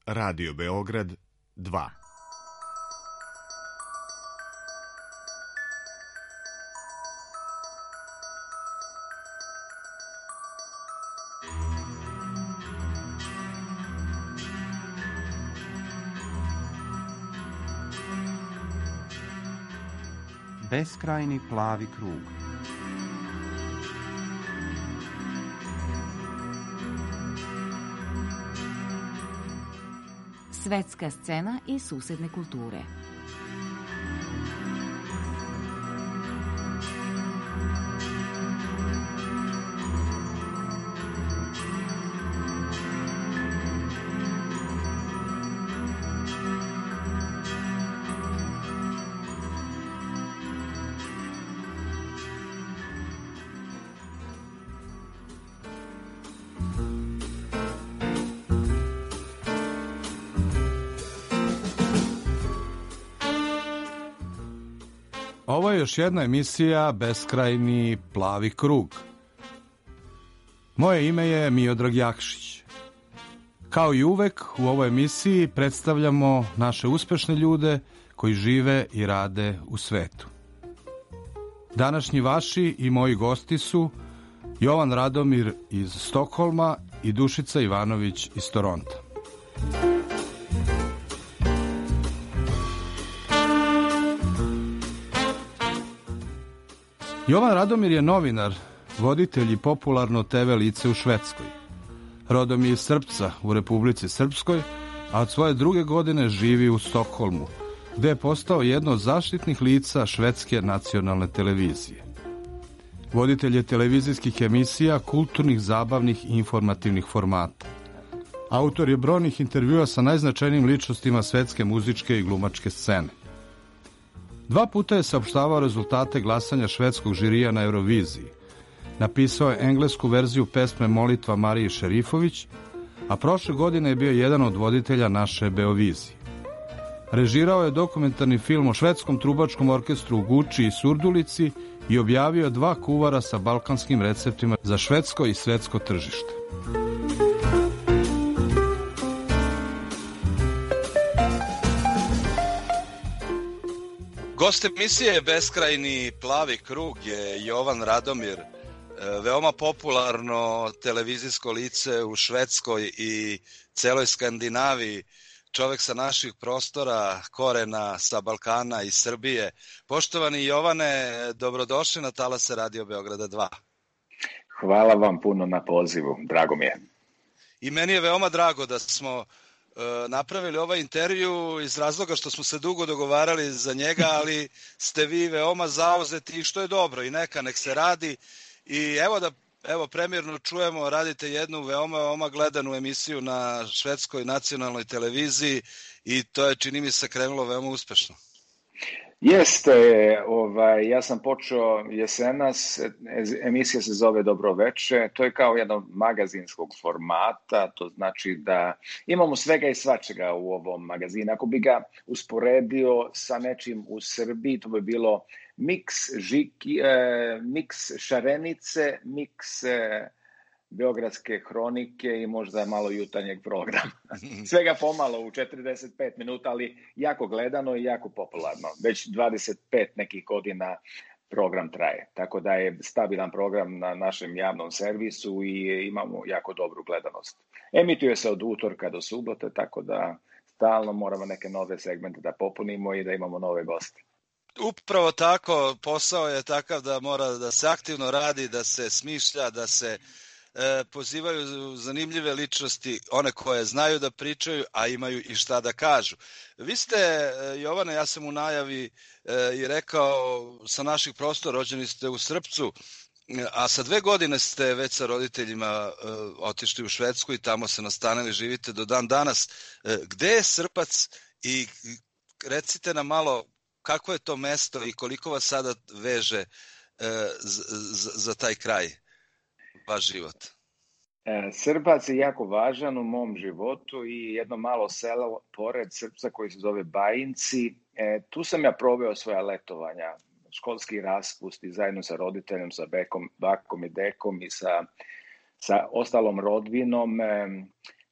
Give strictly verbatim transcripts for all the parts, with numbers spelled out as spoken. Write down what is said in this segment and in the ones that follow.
Radio Beograd dva. Beskrajni plavi krug. Svetska scena i susedne kulture. Ovo je još jedna emisija Beskrajni plavi krug. Moje ime je Miodrag Jakšić. Kao i uvek u ovoj emisiji predstavljamo naše uspešne ljude koji žive i rade u svetu. Današnji vaši i moji gosti su Jovan Radomir iz Stokholma i Dušica Ivanović iz Toronta. Jovan Radomir je novinar, voditelj i popularno te ve lice u Švedskoj. Rodom je iz Srpca u Republici Srpskoj, a od svoje druge godine živi u Stokholmu, gde je postao jedno od zaštitnih lica švedske nacionalne televizije. Voditelj je televizijskih emisija, kulturnih, zabavnih i informativnih formata. Autor je brojnih intervjua sa najznačajnijim ličnostima svetske muzičke i glumačke scene. Dva puta je saopštavao rezultate glasanja švedskog žirija na Euroviziji. Napisao je englesku verziju pesme Molitva Marije Šerifović, a prošle godine je bio jedan od voditelja naše Beovizije. Režirao je dokumentarni film o švedskom trubačkom orkestru u Guči i Surdulici i objavio dva kuvara sa balkanskim receptima za švedsko i svetsko tržište. Gost emisije Beskrajni plavi krug je Jovan Radomir, veoma popularno televizijsko lice u Švedskoj i celoj Skandinaviji, čovek sa naših prostora, korena sa Balkana i Srbije. Poštovani Jovane, dobrodošli na talase Radio Beograda dva. Hvala vam puno na pozivu, drago mi je. I meni je veoma drago da smo napravili ovaj intervju iz razloga što smo se dugo dogovarali za njega, ali ste vi veoma zauzeti i što je dobro i neka nek se radi. I evo da evo premirno čujemo, radite jednu veoma, veoma gledanu emisiju na švedskoj nacionalnoj televiziji i to je, čini mi se, krenulo veoma uspešno. Jeste, ovaj, ja sam počeo jesenas, emisija se zove Dobroveče, to je kao jedno magazinskog formata, to znači da imamo svega i svačega u ovom magazinu. Ako bi ga usporedio sa nečim u Srbiji, to bi bilo miks, žiki, eh, miks Šarenice, miks eh, Beogradske hronike i možda malo jutarnjeg programa. Svega pomalo u četrdeset pet minuta, ali jako gledano i jako popularno. Već dvadeset pet nekih godina program traje. Tako da je stabilan program na našem javnom servisu i imamo jako dobru gledanost. Emituje se od utorka do subote, tako da stalno moramo neke nove segmente da popunimo i da imamo nove goste. Upravo tako, posao je takav da mora da se aktivno radi, da se smišlja, da se e, pozivaju zanimljive ličnosti, one koje znaju da pričaju, a imaju i šta da kažu. Vi ste, Jovane, ja sam u najavi e, i rekao, sa naših prostora, rođeni ste u Srpcu, a sa dve godine ste već sa roditeljima e, otišli u Švedsku i tamo se nastanili, živite do dan danas. E, gde je Srpac i recite nam malo kako je to mesto i koliko vas sada veže e, z, z, za taj kraj, vaš život? E, Srbac je jako važan u mom životu i jedno malo selo pored Srpca koji se zove Bajinci. E, tu sam ja proveo svoja letovanja, školski raspust i zajedno sa roditeljem, sa bekom, bakom i dekom i sa, sa ostalom rodbinom. E,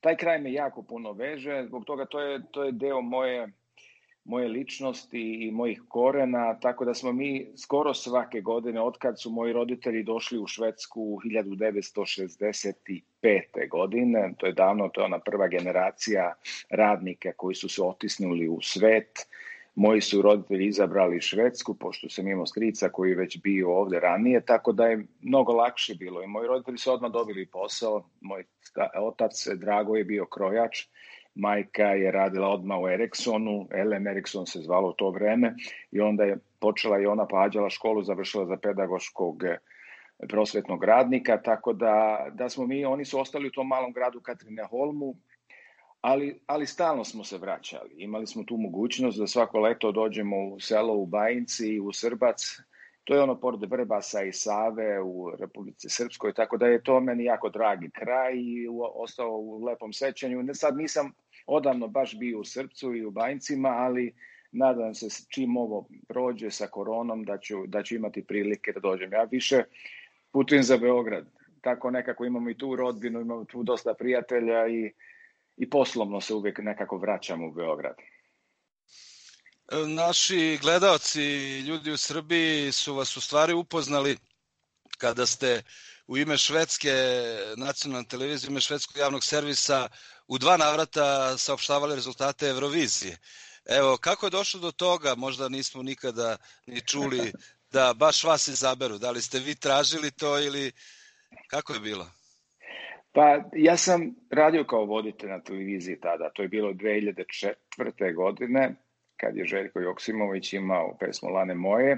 taj kraj me jako puno veže, zbog toga to je, to je deo moje, moje ličnosti i mojih korena, tako da smo mi skoro svake godine, otkad su moji roditelji došli u Švedsku hiljadu devetsto šezdeset pete. godine, to je davno, to je ona prva generacija radnika koji su se otisnuli u svet. Moji su roditelji izabrali Švedsku, pošto sam imao strica koji je već bio ovde ranije, tako da je mnogo lakše bilo. I moji roditelji su odmah dobili posao. Moj otac Drago je bio krojač, majka je radila odmah u Ericssonu, Ellen Ericsson se zvalo u to vreme, i onda je počela i ona pohađala školu, završila za pedagoškog prosvetnog radnika, tako da, da smo mi, oni su ostali u tom malom gradu Katrineholmu, Ali, ali stalno smo se vraćali. Imali smo tu mogućnost da svako leto dođemo u selo u Bajinci, u Srbac. To je ono pored Vrbasa i Save u Republici Srpskoj, tako da je to meni jako dragi kraj i ostao u lepom sećanju. Sad nisam odavno baš bio u Srpcu i u Bajincima, ali nadam se čim ovo prođe sa koronom da ću, da ću imati prilike da dođem. Ja više putujem za Beograd. Tako nekako imamo i tu rodbinu, imamo tu dosta prijatelja i i poslovno se uvijek nekako vraćamo u Beograd. Naši gledaoci, ljudi u Srbiji su vas u stvari upoznali kada ste u ime švedske nacionalne televizije, u ime švedskog javnog servisa u dva navrata saopštavali rezultate Eurovizije. Evo, kako je došlo do toga? Možda nismo nikada ni čuli da baš vas izaberu. Da li ste vi tražili to ili kako je bilo? Pa ja sam radio kao voditelj na televiziji tada, to je bilo dve hiljade četvrte. godine, kad je Željko Joksimović imao pesmu Lane moje,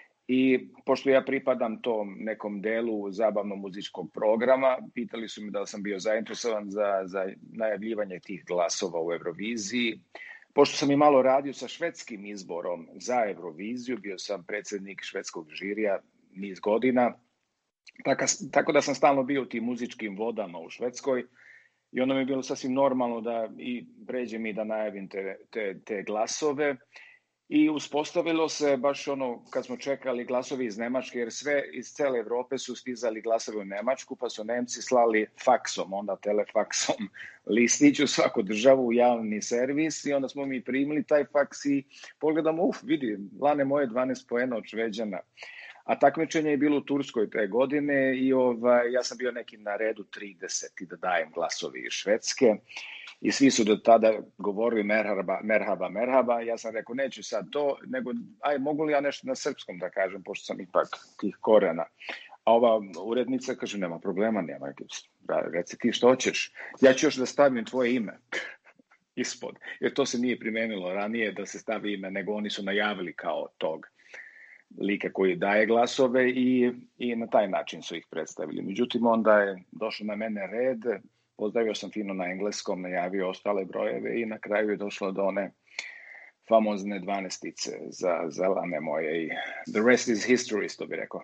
i pošto ja pripadam tom nekom delu zabavno-muzičkog programa, pitali su mi da li sam bio zainteresovan za, za najavljivanje tih glasova u Euroviziji. Pošto sam i malo radio sa švedskim izborom za Euroviziju, bio sam predsjednik švedskog žirija niz godina, Tako, tako da sam stalno bio u tim muzičkim vodama u Švedskoj i onda mi je bilo sasvim normalno da i pređem i da najavim te, te, te glasove. I uspostavilo se baš ono kad smo čekali glasovi iz Nemačke, jer sve iz cele Evrope su stizali glasovi u Nemačku, pa su Nemci slali faksom, onda telefaksom listić u svaku državu u javni servis, i onda smo mi primili taj faks i pogledamo, uf, vidi, Lane moje dvanaest poena od Šveđana. A takmičenje je bilo u Turskoj te godine i ovaj, ja sam bio neki na redu trideset da dajem glasovi iz Švedske i svi su do tada govorili merhaba, merhaba, merhaba. Ja sam rekao neću sad to, nego aj mogu li ja nešto na srpskom da kažem, pošto sam ipak tih korena. A ova urednica kaže nema problema, nema, reci ti što hoćeš. Ja ću još da stavim tvoje ime ispod, jer to se nije primenilo ranije da se stavi ime, nego oni su najavili kao tog lika koji daje glasove i, i na taj način su ih predstavili. Međutim, onda je došlo na mene red, pozdravio sam fino na engleskom, najavio ostale brojeve i na kraju je došlo do one famozne dvanestice za, za Lane moje i the rest is history, što bi rekao.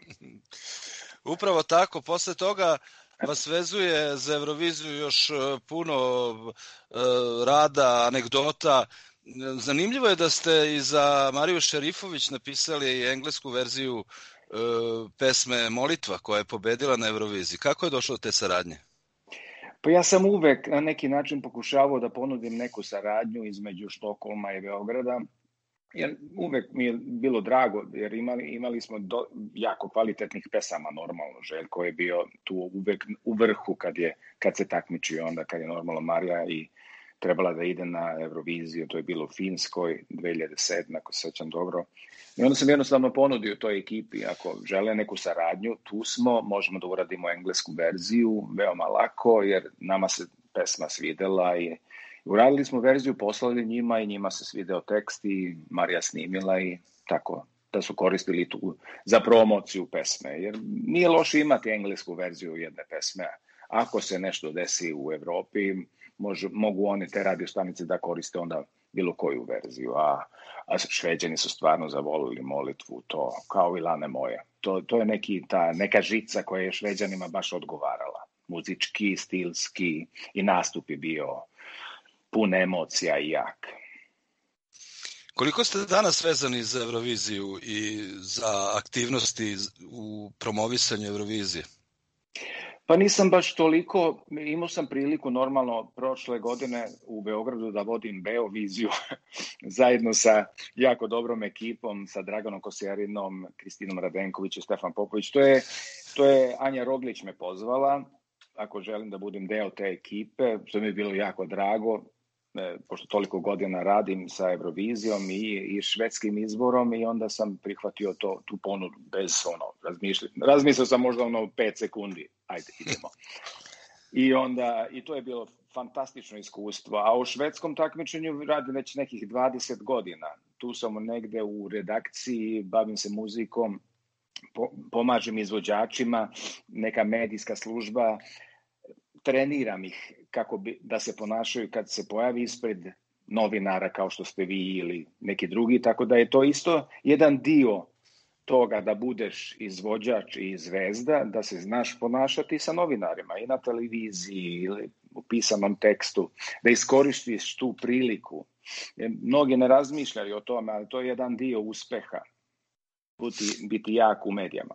Upravo tako, posle toga vas vezuje za Euroviziju još puno rada, anegdota. Zanimljivo je da ste i za Mariju Šerifović napisali englesku verziju e, pesme Molitva koja je pobedila na Euroviziji. Kako je došlo do te saradnje? Pa ja sam uvek na neki način pokušavao da ponudim neku saradnju između Štokholma i Beograda. Jer uvek mi je bilo drago, jer imali, imali smo do, jako kvalitetnih pesama normalno. Željko je bio tu uvek u vrhu kad, je, kad se takmičio, onda kad je normalno Marija i trebala da ide na Euroviziju, to je bilo u Finskoj dve hiljade sedme. ako se sećam dobro. I onda sam jednostavno ponudio toj ekipi, ako žele neku saradnju, tu smo, možemo da uradimo englesku verziju, veoma lako, jer nama se pesma svidela i uradili smo verziju, poslali njima i njima se svideo tekst i Marija snimila i tako da su koristili tu za promociju pesme, jer nije loše imati englesku verziju jedne pesme. Ako se nešto desi u Evropi, Može, mogu oni te radio stanice da koriste onda bilo koju verziju, a, a Šveđani su stvarno zavolili Molitvu, to kao i Lane moje. To, to je neki, ta, neka žica koja je Šveđanima baš odgovarala. Muzički, stilski i nastup je bio pun emocija i jak. Koliko ste danas vezani za Euroviziju i za aktivnosti u promovisanju Eurovizije? Pa nisam baš toliko, imao sam priliku normalno prošle godine u Beogradu da vodim Beoviziju zajedno sa jako dobrom ekipom, sa Draganom Kosjerinom, Kristinom Radenković i Stefan Popović. To je, to je Anja Roglić me pozvala, ako želim da budem deo te ekipe, što mi je bilo jako drago, pošto toliko godina radim sa Eurovizijom i, i švedskim izborom i onda sam prihvatio to, tu ponudu bez ono, razmišljanja. Razmislio sam možda ono pet sekundi, ajde idemo. I onda, i to je bilo fantastično iskustvo, a u švedskom takmičenju radim već nekih dvadeset godina. Tu sam negde u redakciji, bavim se muzikom, po, pomažem izvođačima, neka medijska služba, treniram ih kako bi, da se ponašaju kad se pojavi ispred novinara kao što ste vi ili neki drugi, tako da je to isto jedan dio toga da budeš izvođač i zvezda, da se znaš ponašati sa novinarima i na televiziji ili u pisanom tekstu, da iskoristiš tu priliku. Mnogi ne razmišljaju o tome, ali to je jedan dio uspeha, biti, biti jak u medijama.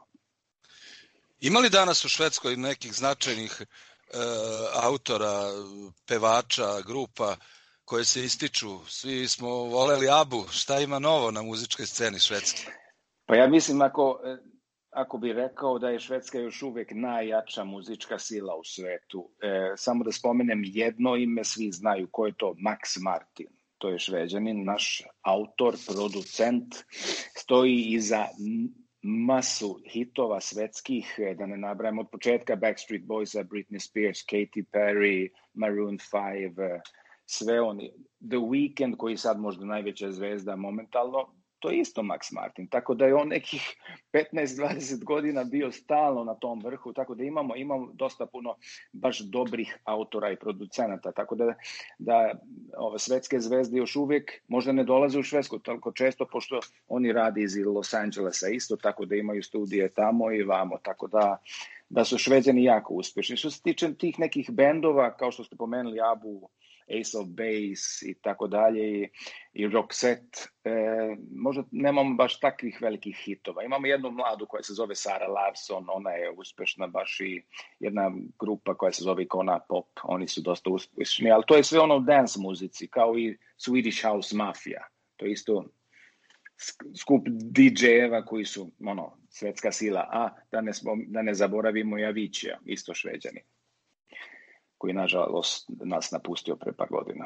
Ima li danas u Švedskoj nekih značajnih autora, pevača, grupa koje se ističu? Svi smo voleli Abu. Šta ima novo na muzičkoj sceni Švedske? Pa ja mislim ako, ako bi rekao da je Švedska još uvijek najjača muzička sila u svetu. E, samo da spomenem jedno ime, svi znaju ko je to, Max Martin. To je Šveđanin, naš autor, producent, stoji iza masu hitova svetskih, da ne nabrajam od početka Backstreet Boysa, Britney Spears, Katy Perry, Maroon five, sve oni. The Weeknd, koji je sad možda najveća zvezda momentalno, to je isto Max Martin. Tako da je on nekih petnaest dvadeset godina bio stalno na tom vrhu, tako da imamo, imamo dosta puno baš dobrih autora i producenata, tako da, da ove svetske zvezde još uvijek možda ne dolaze u Švedsku toliko često, pošto oni radi iz Los Angelesa isto, tako da imaju studije tamo i vamo, tako da, da su Šveđani jako uspješni. Što se tiče tih nekih bendova, kao što ste pomenuli Abu, Ace of Base i tako dalje i, i Roxette, e, možda nemamo baš takvih velikih hitova. Imamo jednu mladu koja se zove Sara Larsson, ona je uspešna baš i jedna grupa koja se zove Icona Pop, oni su dosta uspešni, ali to je sve ono u dance muzici, kao i Swedish House Mafia. To je isto skup D J-eva koji su ono, svetska sila, a da ne, da ne zaboravimo i Avicii, isto Šveđani, koji nažalost nas napustio pre par godina.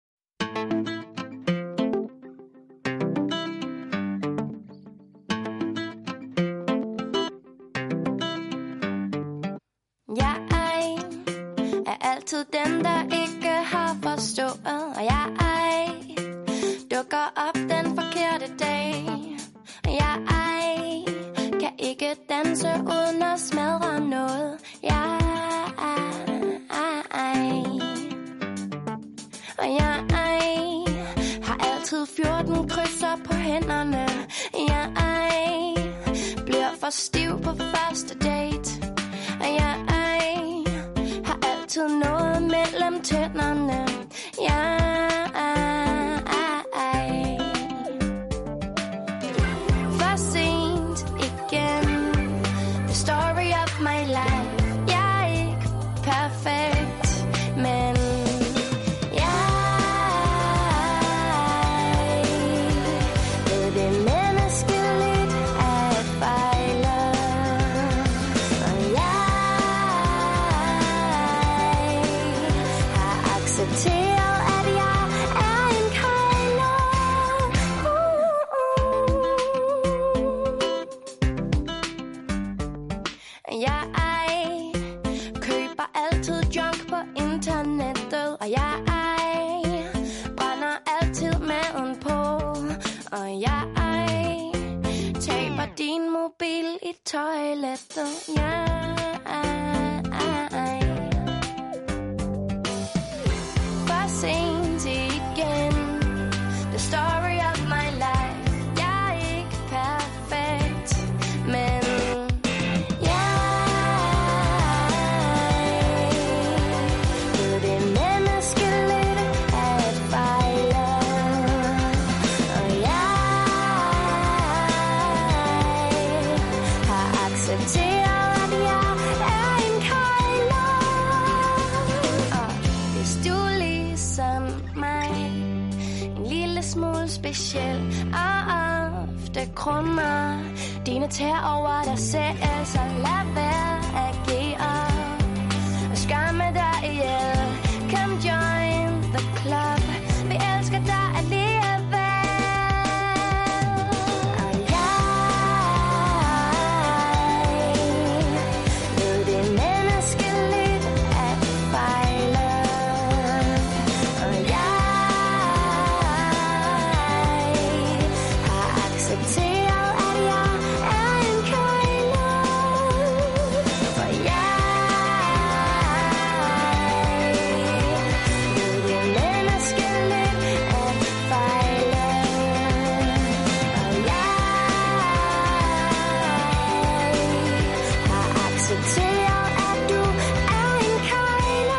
Jeg er altid den, der ikke har forstået, og jeg dukker op den forkerte dag. Jeg kan ikke danse uden at smadre noget. Jeg Og jeg har altid fjorten krydser på hænderne. Jeg bliver for stiv på første date. Og jeg har altid noget mellem tænderne. Jeg for sent igen. The story of my life. Jeg er ikke perfekt, men og jeg brænder altid maden på, og jeg taber din mobil i toilettet. Jeg for sent igen. The story of my life. Jeg er ikke perfekt, men acceptere, at smule speciel og ofte krummer dine tær over dig selv, så lad være at give op og skamme dig ihjel. Come join the club, vi elsker dig alligevel. Og jeg ved det menneskeligt at fejle, og jeg har accepteret at jeg er en køjle, for jeg ved det menneskeligt at fejle, og jeg har accepteret at du er en køjle.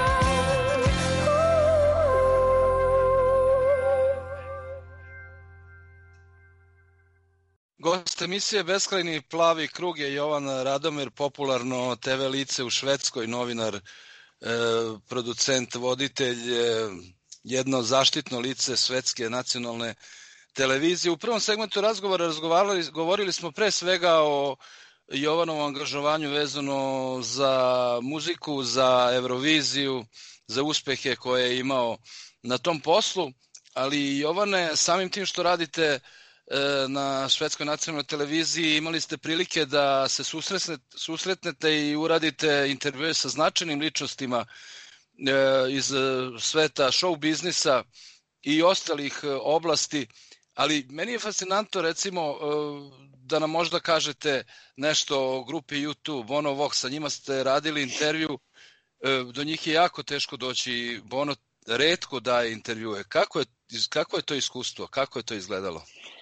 Gost emisije Beskrajni plavi krug je Jovan Radomir, popularno te ve lice u Švedskoj, novinar, e, producent, voditelj, e, jedno zaštitno lice švedske nacionalne televizije. U prvom segmentu razgovora razgovarali, govorili smo pre svega o Jovanovom angažovanju vezano za muziku, za Euroviziju, za uspehe koje je imao na tom poslu, ali Jovane, samim tim što radite na švedskoj nacionalnoj televiziji, imali ste prilike da se susretnete i uradite intervjue sa značajnim ličnostima iz sveta show biznisa i ostalih oblasti, ali meni je fascinantno recimo da nam možda kažete nešto o grupi U dva, Bono Vox, sa njima ste radili intervju, do njih je jako teško doći, Bono retko daje intervjue. Kako je, kako je to iskustvo, kako je to izgledalo?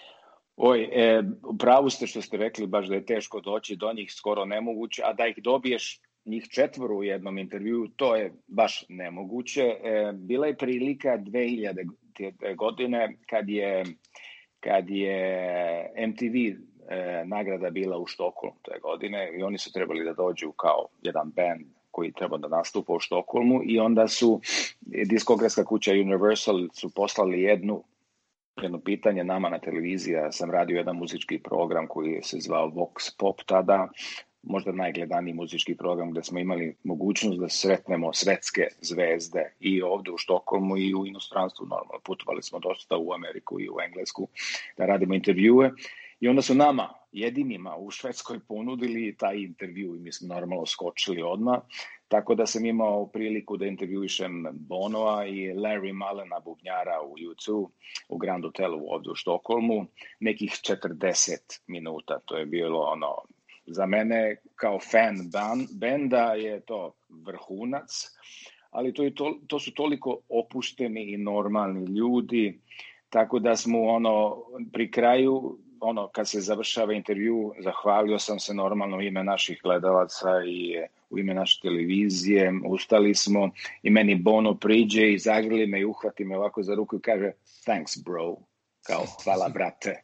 Oj, e, pravu ste što ste rekli baš da je teško doći do njih, skoro nemoguće, a da ih dobiješ njih četvoru u jednom intervjuu, to je baš nemoguće. E, bila je prilika dve hiljade godine kad je, kad je M T V e, nagrada bila u Štokholmu te godine i oni su trebali da dođu kao jedan band koji treba da nastupa u Štokholmu i onda su diskografska kuća Universal su poslali jednu jedno pitanje nama na televiziji. Ja sam radio jedan muzički program koji se zvao Vox Pop tada, možda najgledaniji muzički program gde smo imali mogućnost da sretnemo svetske zvezde i ovde u Štokholmu i u inostranstvu. Normalno putovali smo dosta u Ameriku i u Englesku da radimo intervjue i onda su nama jedinima u Švedskoj ponudili taj intervju i mi smo normalno skočili odmah. Tako da sam imao priliku da intervjuišem Bonoa i Larry Mullena, bubnjara u U dva u Grand Hotelu ovdje u Štokholmu, nekih četrdeset minuta. To je bilo ono, za mene kao fan benda je to vrhunac, ali to, je to, to su toliko opušteni i normalni ljudi, tako da smo ono pri kraju, ono kad se završava intervju, zahvalio sam se normalno u ime naših gledalaca i u ime naše televizije, ustali smo i meni Bono priđe i zagrli me i uhvati me ovako za ruku i kaže thanks bro, kao hvala brate.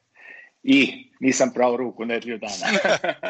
I nisam prao ruku nedelju dana.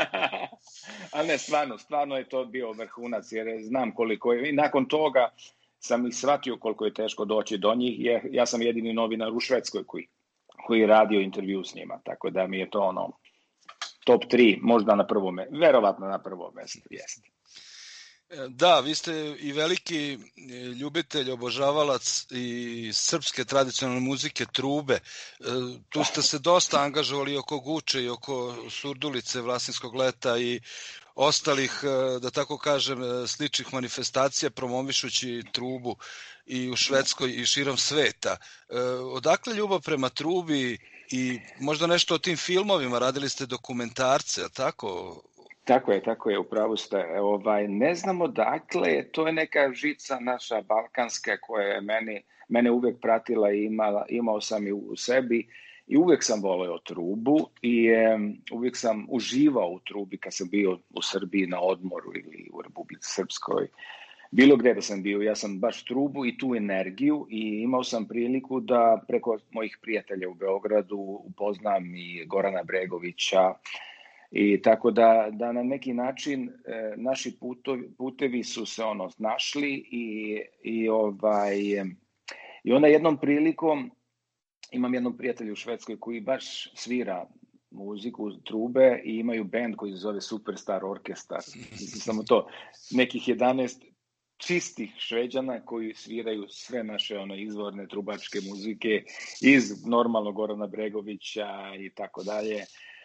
Ali ne, stvarno, stvarno je to bio vrhunac jer znam koliko je. I nakon toga sam ih shvatio koliko je teško doći do njih. Ja, ja sam jedini novinar u Švedskoj koji, koji je radio intervju s njima. Tako da mi je to ono top tri, možda na prvom mestu, verovatno na prvom mestu, jeste. Da, vi ste i veliki ljubitelj, obožavalac i srpske tradicionalne muzike, trube. Tu ste se dosta angažovali oko Guče i oko Surdulice, Vlasinskog leta i ostalih, da tako kažem, sličnih manifestacija promovišući trubu i u Švedskoj i širom sveta. Odakle ljubav prema trubi i možda nešto o tim filmovima? Radili ste dokumentarce, a tako? Tako je, tako je, upravo ste. Ovaj, ne znamo dakle, to je neka žica naša balkanska koja je meni, mene uvek pratila i imala, imao sam i u sebi i uvek sam voleo trubu i um, uvek sam uživao u trubi kad sam bio u Srbiji na odmoru ili u Republici Srpskoj. Bilo gde da sam bio, ja sam baš trubu i tu energiju i imao sam priliku da preko mojih prijatelja u Beogradu upoznam i Gorana Bregovića. I tako da, da na neki način e, naši putovi, putevi su se ono našli i, i, ovaj, i onda jednom prilikom imam jednog prijatelja u Švedskoj koji baš svira muziku, trube i imaju band koji se zove Superstar Orkestar. Mislim samo to, nekih jedanaest čistih Šveđana koji sviraju sve naše ono izvorne trubačke muzike iz normalno Gorana Bregovića i tako dalje,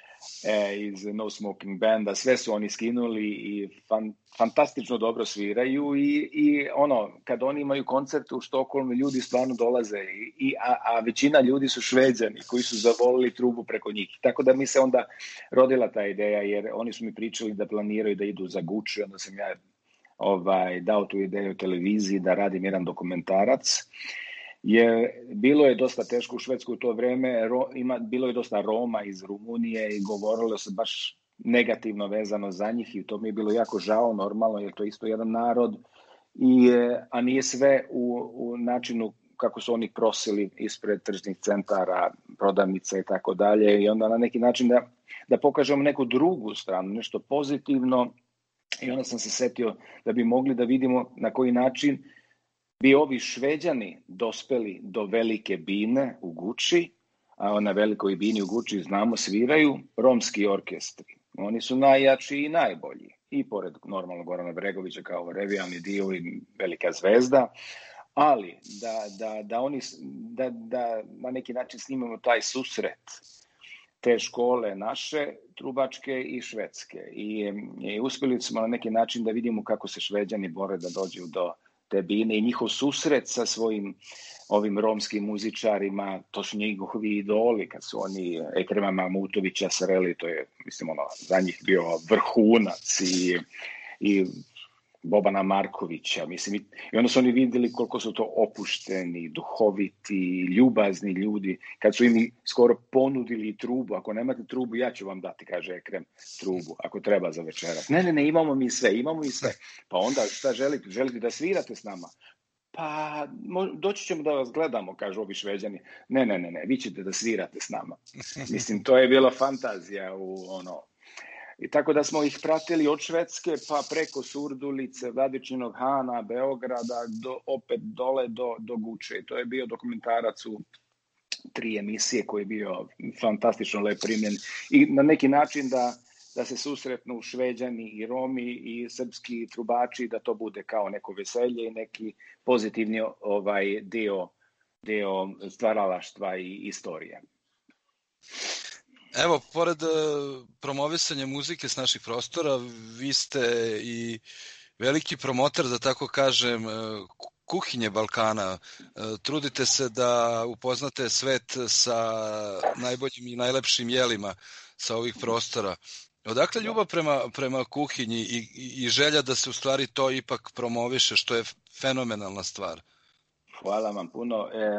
e, iz No Smoking Banda, sve su oni skinuli i fan, fantastično dobro sviraju i, i ono, kad oni imaju koncerte u Štokholmu, ljudi stvarno dolaze, i, i, a, a većina ljudi su Šveđani koji su zavolili trubu preko njih. Tako da mi se onda rodila ta ideja, jer oni su mi pričali da planiraju da idu za Gucci, onda sam ja ovaj, dao tu ideju televiziji da radim jedan dokumentarac. Jer bilo je dosta teško u Švedskoj u to vreme, ro, ima, bilo je dosta Roma iz Rumunije i govorilo se baš negativno vezano za njih i to mi je bilo jako žao, normalno, jer to je isto jedan narod, i, a nije sve u, u načinu kako su oni prosili ispred tržnih centara, prodavnica i tako dalje, i onda na neki način da, da pokažemo neku drugu stranu, nešto pozitivno, i onda sam se setio da bi mogli da vidimo na koji način bi ovi Šveđani dospeli do velike bine u Guči, a na velikoj bini u Guči, znamo, sviraju romski orkestri. Oni su najjači i najbolji. I pored normalno Gorana Bregovića kao revijalni dio i velika zvezda, ali da, da, da oni da, da na neki način snimamo taj susret te škole naše, trubačke i švedske. I, i uspjeli smo na neki način da vidimo kako se Šveđani bore da dođu do te bine i njihov susret sa svojim ovim romskim muzičarima, to su njihovi idoli, kad su oni Ekrema Mahmutovića sreli, to je, mislim, ono, za njih bio vrhunac, i, i Bobana Markovića, mislim, i onda su oni vidjeli koliko su to opušteni, duhoviti, ljubazni ljudi, kad su im skoro ponudili trubu. Ako nemate trubu, ja ću vam dati, kaže Ekrem, trubu, ako treba za večeras. Ne, ne, ne, imamo mi sve, imamo i sve. Pa onda šta želite? Želite da svirate s nama? Pa doći ćemo da vas gledamo, kažu ovi Šveđani. Ne, ne, ne, ne, vi ćete da svirate s nama. Mislim, to je bila fantazija u ono... I tako da smo ih pratili od Švedske pa preko Surdulice, Vladičinog Hana, Beograda, do, opet dole do, do Guče. To je bio dokumentarac u tri emisije koji je bio fantastično lep primljen. I na neki način da, da se susretnu Šveđani i Romi i srpski trubači, da to bude kao neko veselje i neki pozitivni ovaj dio, dio stvaralaštva i istorije. Evo, pored promovisanja muzike s naših prostora, vi ste i veliki promotor, da tako kažem, kuhinje Balkana. Trudite se da upoznate svet sa najboljim i najlepšim jelima sa ovih prostora. Odakle ljubav prema, prema kuhinji i, i želja da se u stvari to ipak promoviše, što je fenomenalna stvar? Hvala vam puno. E...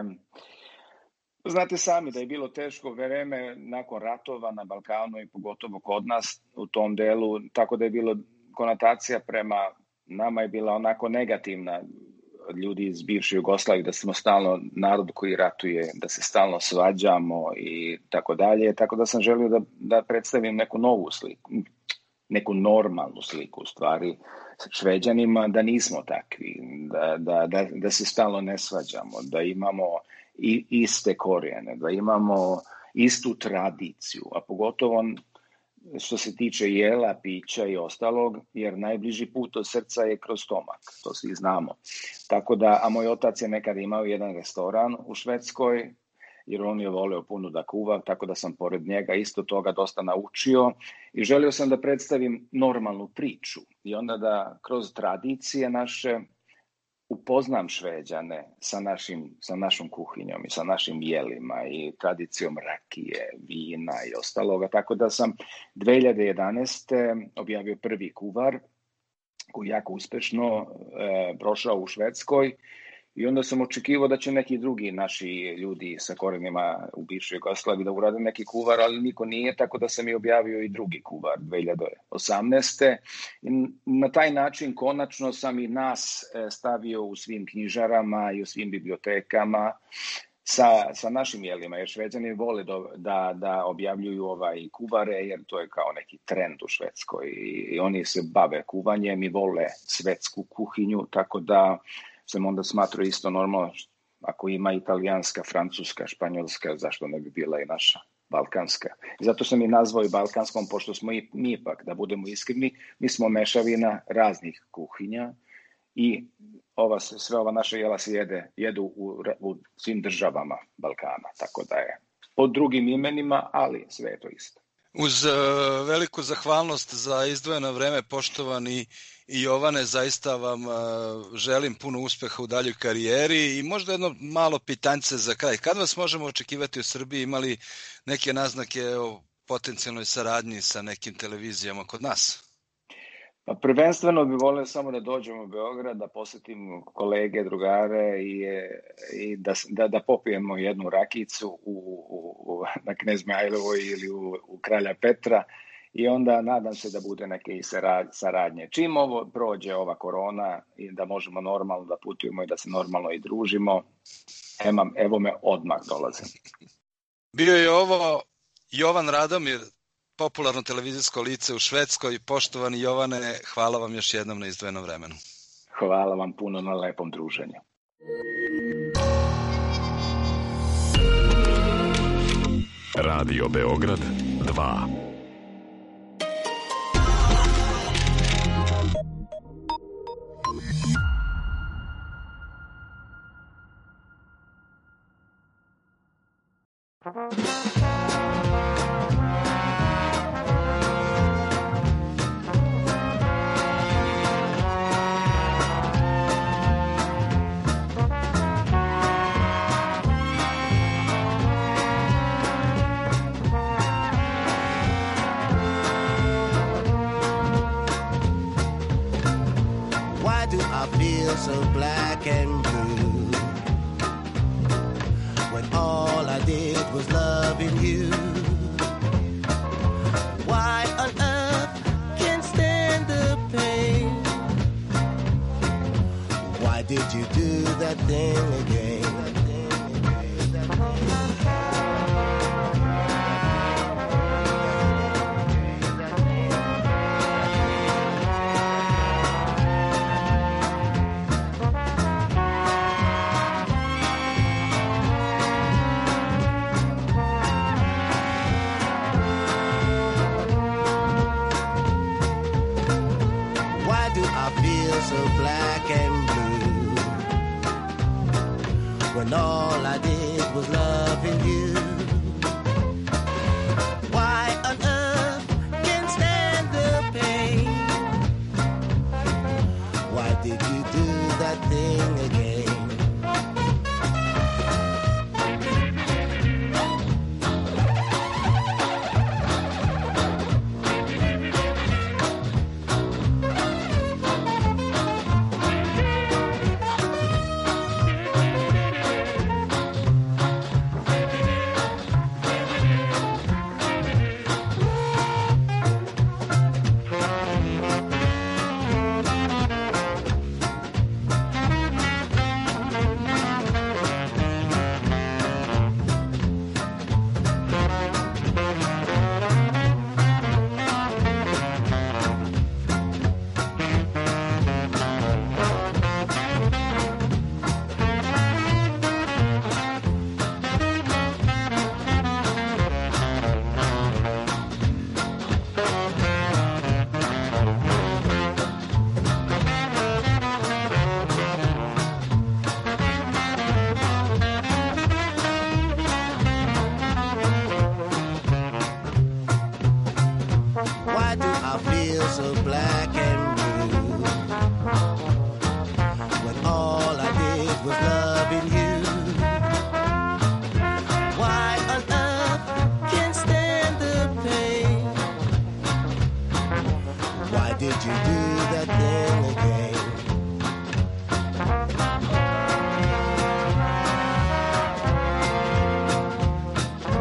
Znate sami da je bilo teško vreme nakon ratova na Balkanu i pogotovo kod nas u tom delu, tako da je bilo konotacija prema nama je bila onako negativna, ljudi iz bivše Jugoslavije, da smo stalno narod koji ratuje, da se stalno svađamo i tako dalje, tako da sam želio da, da predstavim neku novu sliku, neku normalnu sliku u stvari Šveđanima, da nismo takvi, da, da, da, da se stalno ne svađamo, da imamo i iste korijene, da imamo istu tradiciju, a pogotovo što se tiče jela, pića i ostalog, jer najbliži put od srca je kroz stomak, to svi znamo. Tako da, a moj otac je nekada imao jedan restoran u Švedskoj, jer on je voleo puno da kuva, tako da sam pored njega isto toga dosta naučio i želio sam da predstavim normalnu priču i onda da kroz tradicije naše upoznam Šveđane sa, našim, sa našom kuhinjom i sa našim jelima i tradicijom rakije, vina i ostaloga. Tako da sam dve hiljade jedanaeste. objavio prvi kuvar koji jako uspešno e, prošao u Švedskoj i onda sam očekivao da će neki drugi naši ljudi sa korenima u bivšoj Jugoslaviji da urade neki kuvar, ali niko nije, tako da sam i objavio i drugi kuvar dve hiljade osamnaeste. I na taj način konačno sam i nas stavio u svim knjižarama i u svim bibliotekama sa, sa našim jelima, jer Šveđani vole da, da, da objavljuju ovaj kuvare, jer to je kao neki trend u Švedskoj i, i oni se bave kuvanjem i vole svetsku kuhinju, tako da sam onda smatrao isto normalno, Ako ima italijanska, francuska, španjolska, zašto ne bi bila i naša balkanska. I zato sam i nazvao i balkanskom, pošto smo i mi ipak, da budemo iskreni, mi smo mešavina raznih kuhinja i ova, sve ova naša jela se jede, jedu u, u svim državama Balkana, tako da je pod drugim imenima, ali sve je to isto. Uz uh, veliku zahvalnost za izdvojeno vreme, poštovani Jovane, zaista vam uh, želim puno uspeha u daljoj karijeri i možda jedno malo pitanjce za kraj. Kad vas možemo očekivati u Srbiji? Imali neke naznake o potencijalnoj saradnji sa nekim televizijama kod nas? Pa prvenstveno bi volio samo da dođemo u Beograd, da posetim kolege, drugare i, i da, da, da popijemo jednu rakicu u, u, u, na Knez Mihajlovoj ili u, u Kralja Petra i onda nadam se da bude neke i saradnje. Čim ovo prođe, ova korona, i da možemo normalno da putujemo i da se normalno i družimo, evo, evo me odmah dolazim. Bio je ovo Jovan Radomir, popularno televizijsko lice u Švedskoj. Poštovani Jovane, hvala vam još jednom na izdvojenom vremenu. Hvala vam puno na lepom druženju. Radio Beograd dva. So black and blue when all I did was loving you. Why on earth can't stand the pain? Why did you do that thing again? So black and blue when all I did was loving you. Why on earth can't stand the pain? Why did you do that thing again?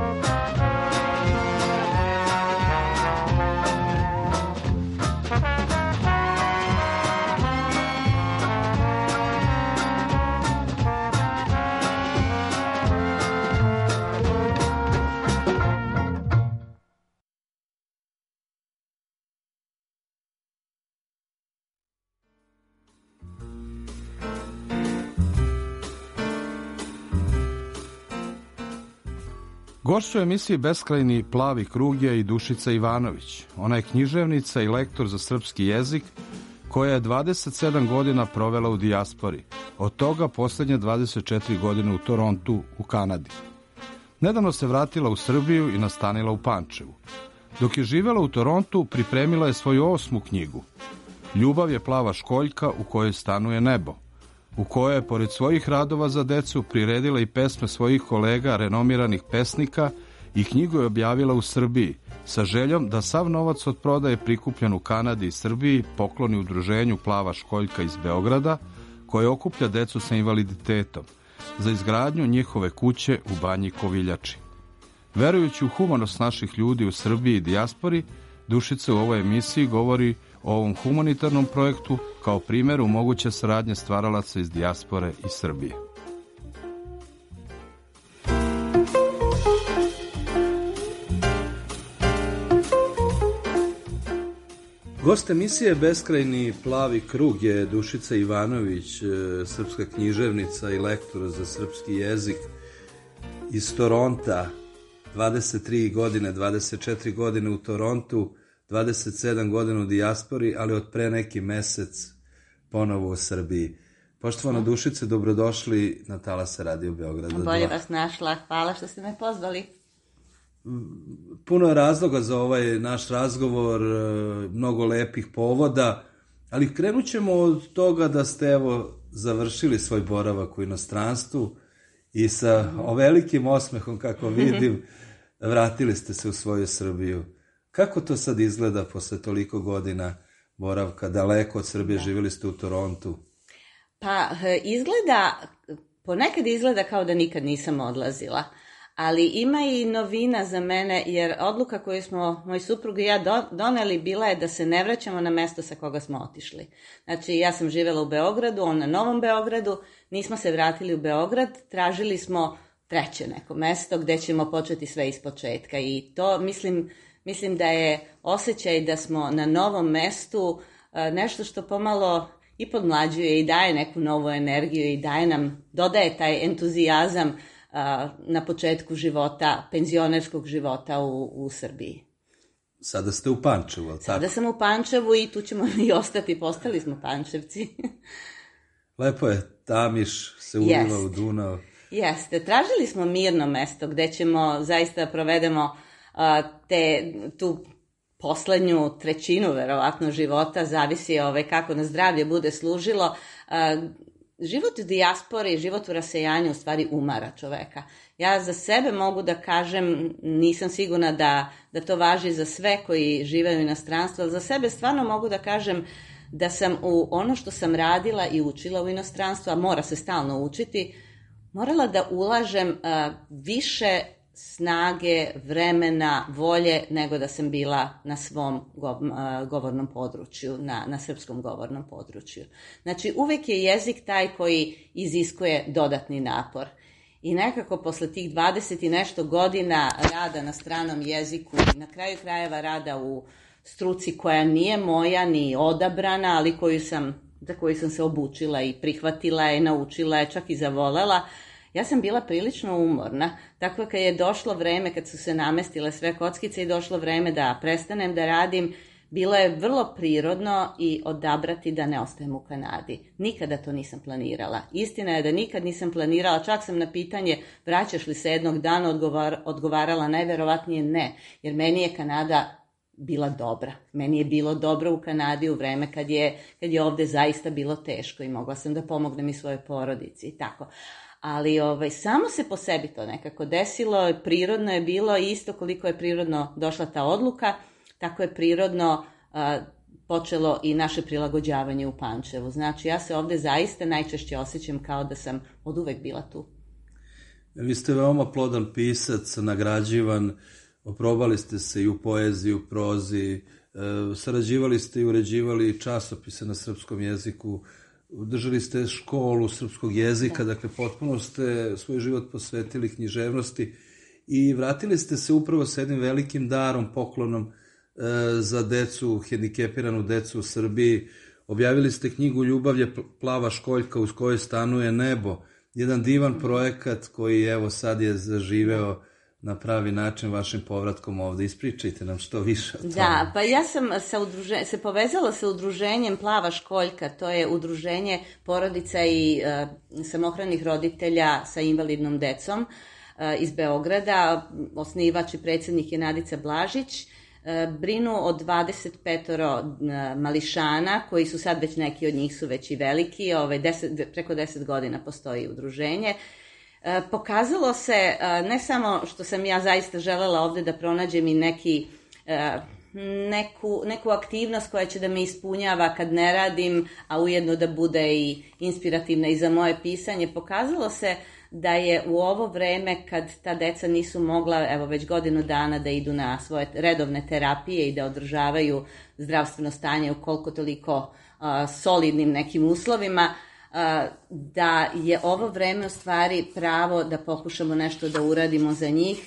Bye. Gošća u emisiji Beskrajni plavi krug je i Dušica Ivanović. Ona je književnica i lektor za srpski jezik koja je dvadeset sedam godina provela u dijaspori, od toga poslednje dvadeset četiri godine u Torontu u Kanadi. Nedavno se vratila u Srbiju i nastanila u Pančevu. Dok je živela u Torontu, pripremila je svoju osmu knjigu. Ljubav je plava školjka u kojoj stanuje nebo, u kojoj je, pored svojih radova za decu, priredila i pesme svojih kolega, renomiranih pesnika, i knjigu je objavila u Srbiji, sa željom da sav novac od prodaje prikupljen u Kanadi i Srbiji pokloni udruženju Plava školjka iz Beograda, koje okuplja decu sa invaliditetom, za izgradnju njihove kuće u Banji Koviljači. Verujući u humanost naših ljudi u Srbiji i dijaspori, Dušica u ovoj emisiji govori o ovom humanitarnom projektu kao primjeru moguće saradnje stvaralaca iz dijaspore i Srbije. Gost emisije Beskrajni plavi krug je Dušica Ivanović, srpska književnica i lektor za srpski jezik iz Toronta. dvadeset tri godine, dvadeset četiri godine u Torontu, dvadeset sedam godina u dijaspori, ali od pre neki mesec ponovo u Srbiji. Poštovana Dušice, dobrodošli na Talase Radio Beograda. Bolje vas našla. Hvala što ste me pozvali. Puno je razloga za ovaj naš razgovor, mnogo lepih povoda, ali krenut ćemo od toga da ste evo završili svoj boravak u inostranstvu i sa velikim osmehom, kako vidim, vratili ste se u svoju Srbiju. Kako to sad izgleda posle toliko godina boravka daleko od Srbije, živjeli ste u Torontu? Pa izgleda, ponekad izgleda kao da nikad nisam odlazila, ali ima i novina za mene, jer odluka koju smo, moj suprug i ja doneli, bila je da se ne vraćamo na mesto sa koga smo otišli. Znači, ja sam živjela u Beogradu, on na Novom Beogradu, nismo se vratili u Beograd, tražili smo treće neko mesto gde ćemo početi sve ispočetka i to mislim, mislim da je osjećaj da smo na novom mestu nešto što pomalo i podmlađuje i daje neku novu energiju i daje nam, dodaje taj entuzijazam na početku života, penzionerskog života u, u Srbiji. Sada ste u Pančevu, ali tako? Sada sam u Pančevu i tu ćemo i ostati, postali smo Pančevci. Lepo je, Tamiš se uliva Jest. u Dunav. Jeste, tražili smo mirno mesto gde ćemo zaista provedemo uh, te, tu poslednju trećinu, verovatno, života, zavisi ove, kako na zdravlje bude služilo. Uh, život u dijaspori, život u rasejanju u stvari umara čoveka. Ja za sebe mogu da kažem, nisam sigurna da, da to važi za sve koji žive u inostranstvu, ali za sebe stvarno mogu da kažem da sam u ono što sam radila i učila u inostranstvu, a mora se stalno učiti, morala da ulažem uh, više snage, vremena, volje nego da sam bila na svom go, uh, govornom području, na, na srpskom govornom području. Znači, uvek je jezik taj koji iziskuje dodatni napor. I nekako posle tih dvadeset i nešto godina rada na stranom jeziku i na kraju krajeva rada u struci koja nije moja ni odabrana, ali koju sam, za koju sam se obučila i prihvatila je, naučila je, čak i zavolela, ja sam bila prilično umorna, tako kad je došlo vreme, kad su se namestile sve kockice i došlo vreme da prestanem da radim, bilo je vrlo prirodno i odabrati da ne ostajem u Kanadi. Nikada to nisam planirala. Istina je da nikad nisam planirala, čak sam na pitanje vraćaš li se jednog dana odgovar, odgovarala najverovatnije ne, jer meni je Kanada bila dobra. Meni je bilo dobro u Kanadi u vreme kad je, kad je ovde zaista bilo teško i mogla sam da pomognem i svojoj porodici i tako. Ali ovaj, samo se po sebi to nekako desilo, prirodno je bilo i isto koliko je prirodno došla ta odluka, tako je prirodno a, počelo i naše prilagođavanje u Pančevu. Znači, ja se ovde zaista najčešće osjećam kao da sam od uvek bila tu. Vi ste veoma plodan pisac, nagrađivan, oprobali ste se i u poeziji, u prozi, e, sarađivali ste i uređivali časopise na srpskom jeziku, držali ste školu srpskog jezika, dakle potpuno ste svoj život posvetili književnosti i vratili ste se upravo s jednim velikim darom, poklonom e, za decu, hendikepiranu decu u Srbiji. Objavili ste knjigu Ljubav je plava školjka uz kojoj stanuje nebo, jedan divan projekat koji evo sad je zaživeo na pravi način vašim povratkom ovde. Ispričajte nam što više o tome. Da, pa ja sam sa udruže, se povezala sa udruženjem Plava školjka, to je udruženje porodica i uh, samohranih roditelja sa invalidnom decom uh, iz Beograda. Osnivač i predsjednik je Nadica Blažić. Uh, brinu o dvadeset pet uh, mališana, koji su sad već, neki od njih su već i veliki, ove, deset, preko deset godina postoji udruženje. Pokazalo se, ne samo što sam ja zaista želela ovde da pronađem i neki, neku, neku aktivnost koja će da me ispunjava kad ne radim, a ujedno da bude i inspirativna i za moje pisanje. Pokazalo se da je u ovo vreme kad ta deca nisu mogla, evo već godinu dana, da idu na svoje redovne terapije i da održavaju zdravstveno stanje u koliko toliko a, solidnim nekim uslovima, da je ovo vreme u stvari pravo da pokušamo nešto da uradimo za njih.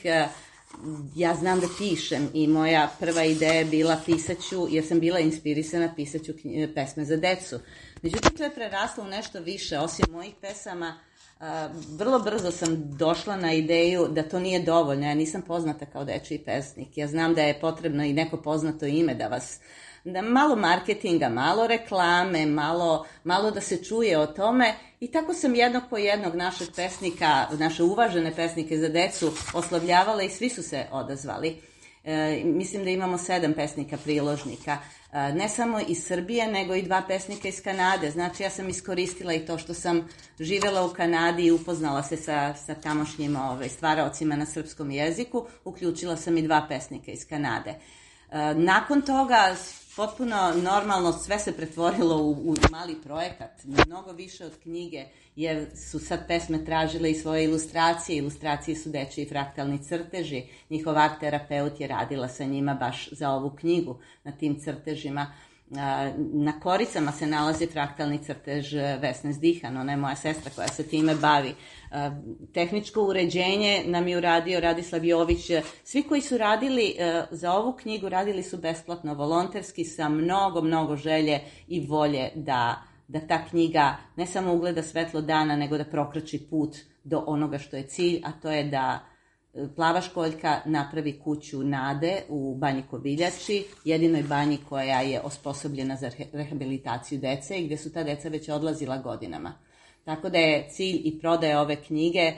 Ja znam da pišem i moja prva ideja je bila pisaću, jer sam bila inspirisana, pisaću pesme za decu. Međutim, to je preraslo u nešto više. Osim mojih pesama, vrlo brzo sam došla na ideju da to nije dovoljno. Ja nisam poznata kao dečiji pesnik. Ja znam da je potrebno i neko poznato ime da vas... da malo marketinga, malo reklame, malo, malo da se čuje o tome, i tako sam jednog po jednog našeg pesnika, naše uvažene pesnike za decu oslavljavala i svi su se odazvali. E, mislim da imamo sedam pesnika priložnika, e, ne samo iz Srbije, nego i dva pesnika iz Kanade. Znači, ja sam iskoristila i to što sam živela u Kanadi i upoznala se sa, sa tamošnjim ove, stvaraocima na srpskom jeziku, uključila sam i dva pesnika iz Kanade. E, nakon toga, potpuno normalno, sve se pretvorilo u, u mali projekat, mnogo više od knjige, jer su sad pesme tražile i svoje ilustracije. Ilustracije su dečiji fraktalni crteži. Njihov art terapeut je radila sa njima baš za ovu knjigu na tim crtežima. Na koricama se nalazi fraktalni crtež Vesne Zdihan, ona je moja sestra koja se time bavi. Tehničko uređenje nam je uradio Radislav Jović. Svi koji su radili za ovu knjigu radili su besplatno, volonterski, sa mnogo, mnogo želje i volje da, da ta knjiga ne samo ugleda svetlo dana, nego da prokrači put do onoga što je cilj, a to je da Plava školjka napravi kuću nade u Banji Koviljači, jedinoj banji koja je osposobljena za rehabilitaciju dece i gde su ta deca već odlazila godinama. Tako da je cilj i prodaje ove knjige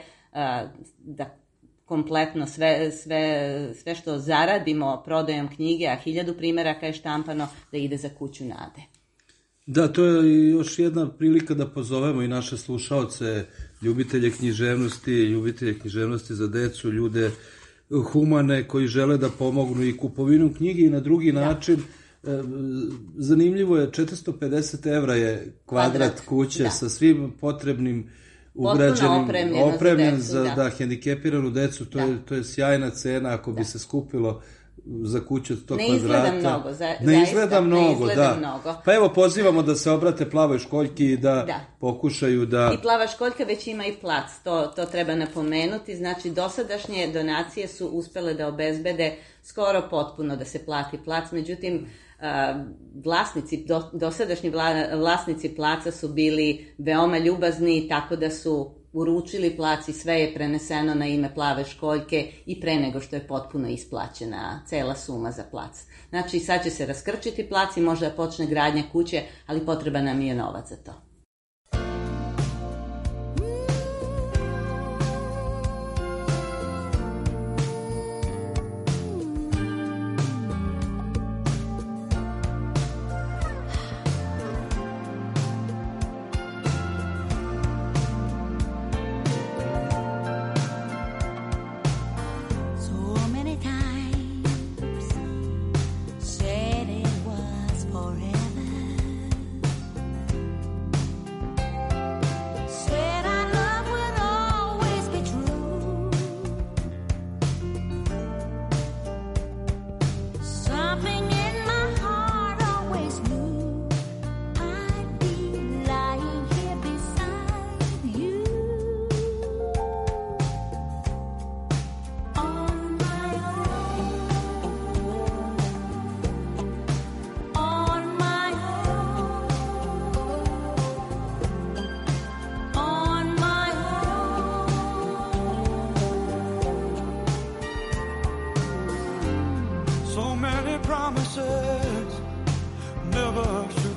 da kompletno sve, sve, sve što zaradimo prodajom knjige, a hiljadu primeraka je štampano, da ide za kuću nade. Da, to je još jedna prilika da pozovemo i naše slušaoce, ljubitelje književnosti, ljubitelje književnosti za decu, ljude humane koji žele da pomognu i kupovinom knjige i na drugi da. način. Zanimljivo je, četiristo pedeset evra je kvadrat, kvadrat kuće da. sa svim potrebnim ugrađenim, opremljen za, decu, za da. da, hendikepiranu decu. To, da. je, to je sjajna cena ako da. bi se skupilo za kuću od sto kvadrata. Ne izgleda mnogo. Za, ne izgleda mnogo, ne izgleda da. Mnogo. Pa evo, pozivamo da se obrate Plavoj školjki i da, da pokušaju da... I Plava školjka već ima i plac, to, to treba napomenuti. Znači, dosadašnje donacije su uspele da obezbede skoro potpuno da se plati plac, međutim, vlasnici, do, dosadašnji vlasnici placa su bili veoma ljubazni, tako da su uručili plac i sve je preneseno na ime Plave školjke i pre nego što je potpuno isplaćena cela suma za plac. Znači, sad će se raskrčiti plac i možda počne gradnja kuće, ali potreba nam je novac za to. Said it was forever.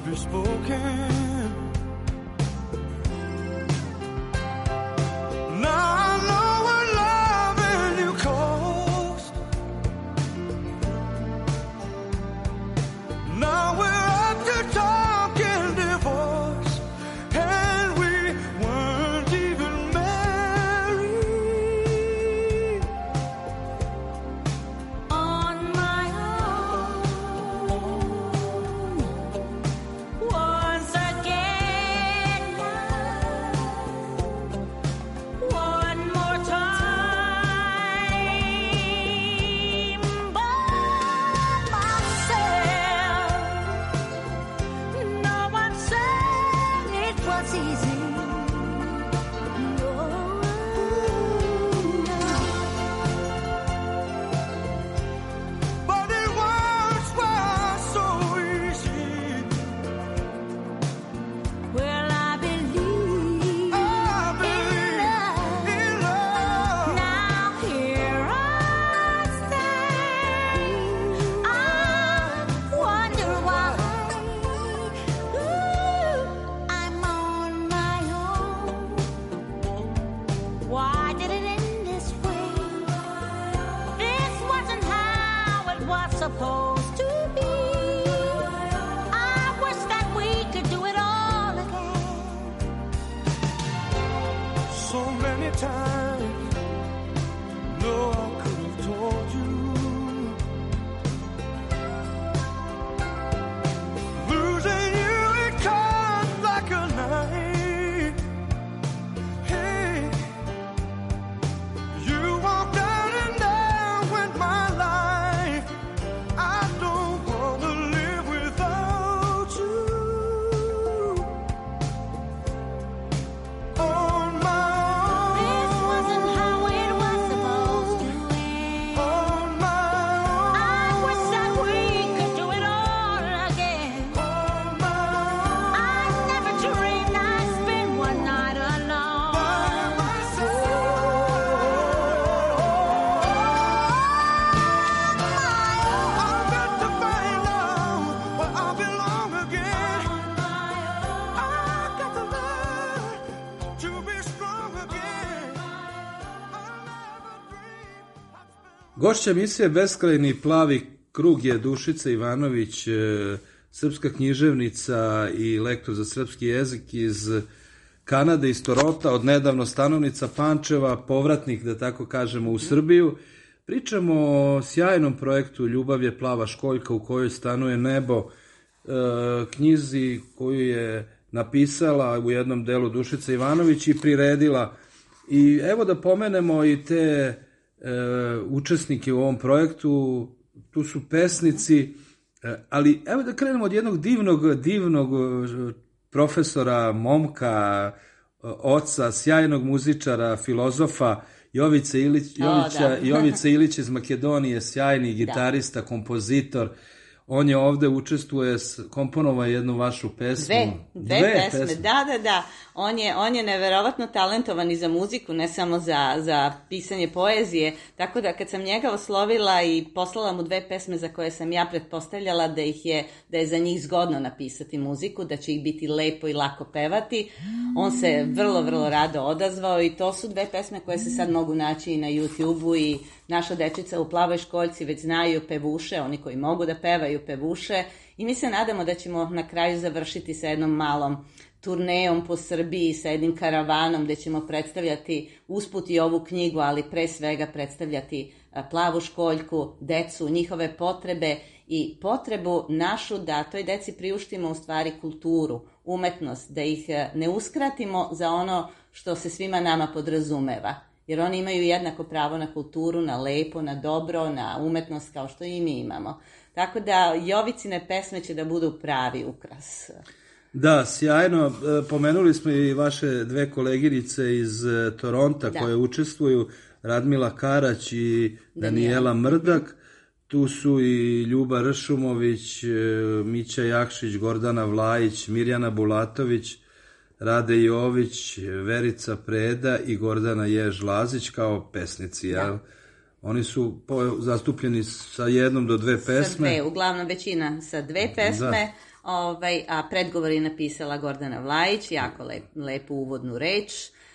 be spoken. Now I know what loving you cost. Now we're up to talking divorce, and we weren't even married. On my own, once again, one more time, by myself. No one said it was easy. No, no. But it once was so easy. Well, I believe I believe in in love. love. Now here I stand. I wonder why. Ooh, I'm on my own. Why did it end this way? This wasn't how it was supposed to be. I wish that we could do it all again. So many times, no, I could have told you. Losing you, it comes like a knife. Hey, you walked out and down with my life. I don't want to live without you. On my This own. wasn't how it was supposed to end. On my own. I wish that we could do it all again. On my own. I never dreamed I'd spend one night alone. By myself. I've got to find out where I belong again. I've got to learn to be strong again. I never dreamed. Gošća emisije Beskrajni plavi krug je Dušica Ivanović, e, srpska književnica i lektor za srpski jezik iz Kanade, iz Torota, odnedavno stanovnica Pančeva, povratnik, da tako kažemo, u Srbiju. Pričamo o sjajnom projektu Ljubav je plava školjka u kojoj stanuje nebo, e, knjizi koju je napisala u jednom delu Dušica Ivanović i priredila. I evo da pomenemo i te e, učesnike u ovom projektu, tu su pesnici, e, ali evo da krenemo od jednog divnog, divnog e, profesora, momka, e, oca, sjajnog muzičara, filozofa, Jovice Ilić, O, Jovića, da. Jovica Ilić iz Makedonije, sjajni gitarista, kompozitor. On je ovde učestvuje, s- komponovao je jednu vašu pesmu. Dve, dve, pesme. Da, da, da. On je, on je neverovatno talentovan i za muziku, ne samo za, za pisanje poezije. Tako da kad sam njega oslovila i poslala mu dve pesme za koje sam ja pretpostavljala da ih je, da je za njih zgodno napisati muziku, da će ih biti lepo i lako pevati, on se vrlo, vrlo rado odazvao i to su dve pesme koje se sad mogu naći i na YouTube-u i naša dečica u Plavoj školjci već znaju pevuše, oni koji mogu da pevaju pevuše i mi se nadamo da ćemo na kraju završiti sa jednom malom turnejom po Srbiji, sa jednim karavanom gde ćemo predstavljati usput i ovu knjigu, ali pre svega predstavljati a, Plavu školjku, decu, njihove potrebe i potrebu našu da toj deci priuštimo u stvari kulturu, umetnost, da ih a, ne uskratimo za ono što se svima nama podrazumeva. Jer oni imaju jednako pravo na kulturu, na lepo, na dobro, na umetnost kao što i mi imamo. Tako da Jovicine pesme će da budu pravi ukras. Da, sjajno. E, Pomenuli smo i vaše dve koleginice iz e, Toronta Da. koje učestvuju, Radmila Karać i Danijela Mrdak. Tu su i Ljuba Ršumović, e, Mića Jakšić, Gordana Vlajić, Mirjana Bulatović, Rade Jović, Verica Preda i Gordana Jež-Lazić kao pesnici. Da. Jel? Oni su po, zastupljeni sa jednom do dve pesme. Sa dve, uglavnom većina sa dve pesme, Ovaj, a predgovor je napisala Gordana Vlajić, jako lep, lepu uvodnu reč.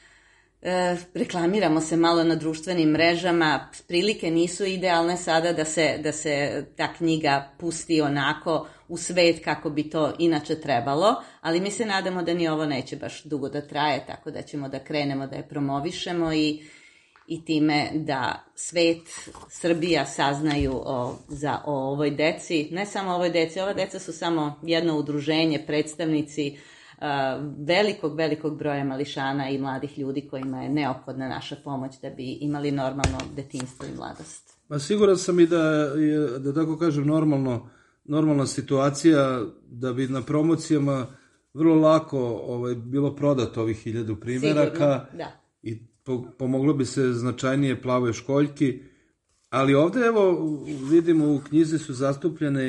E, reklamiramo se malo na društvenim mrežama, prilike nisu idealne sada da se, da se ta knjiga pusti onako u svet kako bi to inače trebalo, ali mi se nadamo da ni ovo neće baš dugo da traje, tako da ćemo da krenemo da je promovišemo i, i time da svet, Srbija saznaju o, za, o ovoj deci, ne samo o ovoj deci, ova deca su samo jedno udruženje, predstavnici Uh, velikog, velikog broja mališana i mladih ljudi kojima je neophodna naša pomoć da bi imali normalno detinjstvo i mladost. Ma siguran sam i da je, da tako kažem, normalno, normalna situacija da bi na promocijama vrlo lako ovaj, bilo prodato ovih hiljadu primjeraka. Sigurno, da. I po, pomoglo bi se značajnije Plavoj školjki. Ali ovde, evo, vidimo u knjizi su zastupljene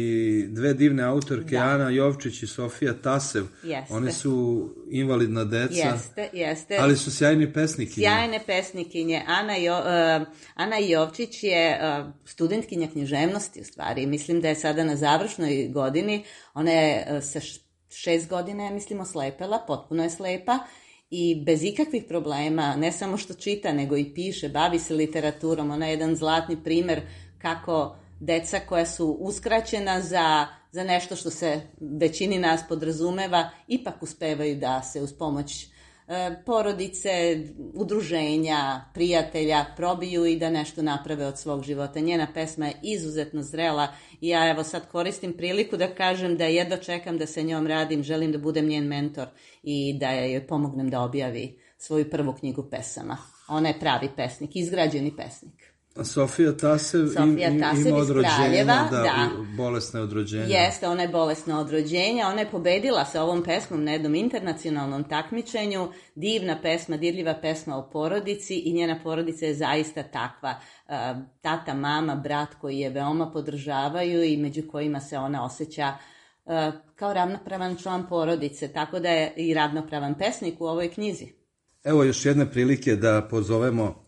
i dve divne autorke, da. Ana Jovčić i Sofija Tasev. Jeste. One su invalidna deca, jeste, jeste. ali su sjajni pesnikinje. Sjajne pesnikinje. Ana, jo, uh, Ana Jovčić je uh, studentkinja književnosti u stvari. Mislim da je sada na završnoj godini. Ona je uh, sa šest godina, ja mislim, oslepela, potpuno je slepa. I bez ikakvih problema, ne samo što čita, nego i piše, bavi se literaturom. Ona je jedan zlatni primer kako deca koja su uskraćena za, za nešto što se većini nas podrazumeva, ipak uspevaju da se uz pomoć e, porodice, udruženja, prijatelja probiju i da nešto naprave od svog života. Njena pesma je izuzetno zrela i ja evo sad koristim priliku da kažem da jedva čekam da se njom radim, želim da budem njen mentor i da joj pomognem da objavi svoju prvu knjigu pesama. Ona je pravi pesnik, izgrađeni pesnik. A Sofija Tasev, Sofija im, Tasev ima iz od rođenja, Kraljeva, da, da. bolesne od rođenja. Jeste, ona je bolesna od rođenja, ona je pobedila sa ovom pesmom na jednom internacionalnom takmičenju, divna pesma, dirljiva pesma o porodici i njena porodica je zaista takva. Tata, mama, brat koji je veoma podržavaju i među kojima se ona osjeća kao ravnopravan član porodice, tako da je i ravnopravan pesnik u ovoj knjizi. Evo još jedne prilike da pozovemo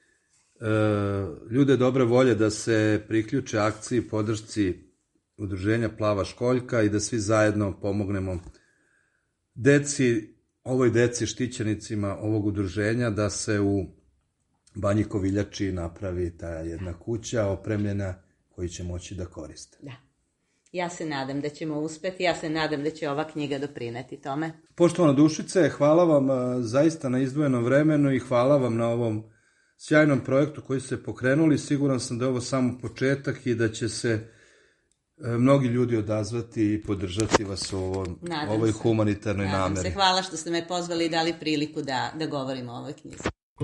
ljude dobre volje da se priključe akciji podršci udruženja Plava školjka i da svi zajedno pomognemo deci, ovoj deci štićenicima ovog udruženja da se u Banji Koviljači napravi ta jedna kuća opremljena koju će moći da koriste. Da. Ja se nadam da ćemo uspeti, ja se nadam da će ova knjiga doprineti tome. Poštovana Dušice, hvala vam zaista na izdvojenom vremenu i hvala vam na ovom sjajnom projektu koji ste pokrenuli. Siguran sam da je ovo samo početak i da će se mnogi ljudi odazvati i podržati vas u ovom, ovoj humanitarnoj Nadam nameri. Se. Hvala što ste me pozvali i dali priliku da, da govorimo o ovoj knjizi.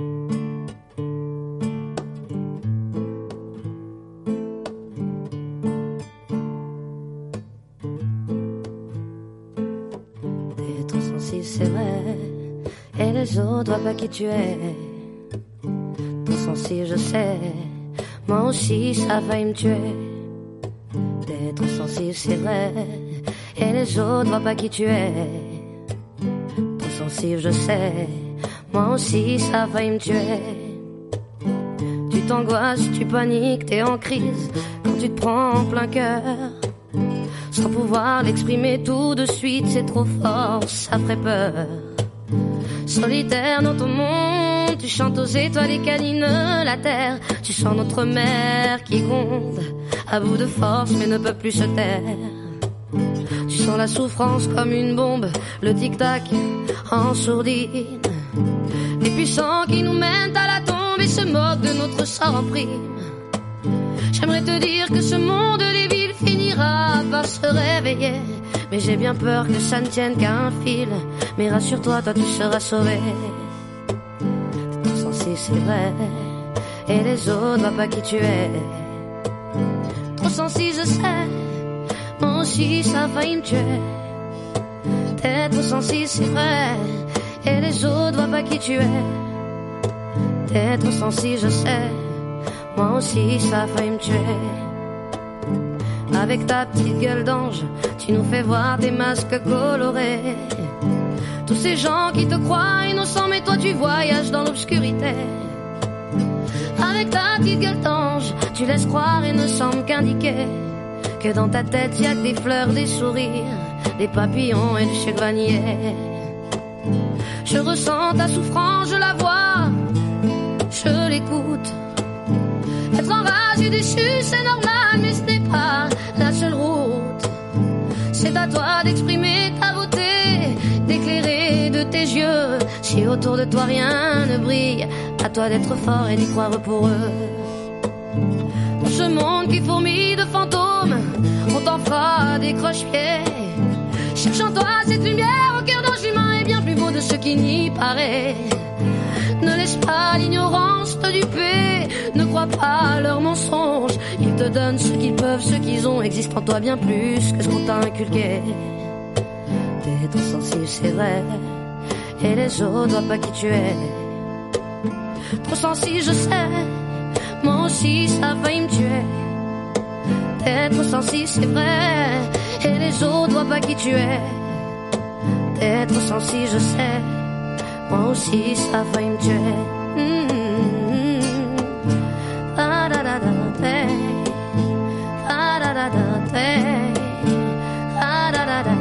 T'es trop sensible, c'est vrai, et les autres voient pas qui tu es. Sensible, je sais, moi aussi ça va me tuer. D'être sensible, c'est vrai, et les autres voient pas qui tu es. Trop sensible, je sais, moi aussi ça va me tuer. Tu t'angoisses, tu paniques, t'es en crise quand tu te prends en plein cœur. Sans pouvoir l'exprimer tout de suite, c'est trop fort, ça ferait peur. Solitaire dans ton monde, tu chantes aux étoiles et câlines la terre. Tu sens notre mère qui gronde, à bout de force mais ne peut plus se taire. Tu sens la souffrance comme une bombe, le tic-tac en sourdine. Les puissants qui nous mènent à la tombe et se moquent de notre sort en prime. J'aimerais te dire que ce monde des villes finira par se réveiller, mais j'ai bien peur que ça ne tienne qu'à un fil. Mais rassure-toi, toi tu seras sauvé. T'es trop sensible, c'est vrai, et les autres voient pas qui tu es. Trop sensible, je sais, moi aussi ça a failli me tuer. T'es trop sensible, c'est vrai, et les autres voient pas qui tu es. T'es trop sensible, je sais, moi aussi ça a failli me tuer. Avec ta petite gueule d'ange, tu nous fais voir tes masques colorés. Tous ces gens qui te croient innocents, mais toi tu voyages dans l'obscurité. Avec ta petite gueule d'ange, tu laisses croire et ne semble qu'indiquer Que dans ta tête y a que des fleurs, des sourires, des papillons et du chèvranier. Je ressens ta souffrance, je la vois, je l'écoute. Être enragé, déchu, c'est normal, mais ce n'est pas la seule route. C'est à toi d'exprimer ta beauté, d'éclairer de tes yeux. Si autour de toi rien ne brille, à toi d'être fort et d'y croire pour eux. Dans ce monde qui fourmille de fantômes, on t'en fera des croche-pieds. Cherche en toi cette lumière au cœur d'ange humain et bien plus beau de ce qui n'y paraît. Ne laisse pas l'ignorance te duper, ne crois pas à leurs mensonges. Ils te donnent ce qu'ils peuvent, ce qu'ils ont, existe en toi bien plus que ce qu'on t'a inculqué. T'es trop sensible, c'est vrai, et les autres voient pas qui tu es. Trop sensible, je sais, moi aussi ça a failli me tuer. T'es trop sensible, c'est vrai, et les autres voient pas qui tu es. T'es trop sensible, je sais, moi aussi ça a failli me tuer. Mm-hmm. Da-da-da-da-da, da-da-da-da-da, da-da-da-da,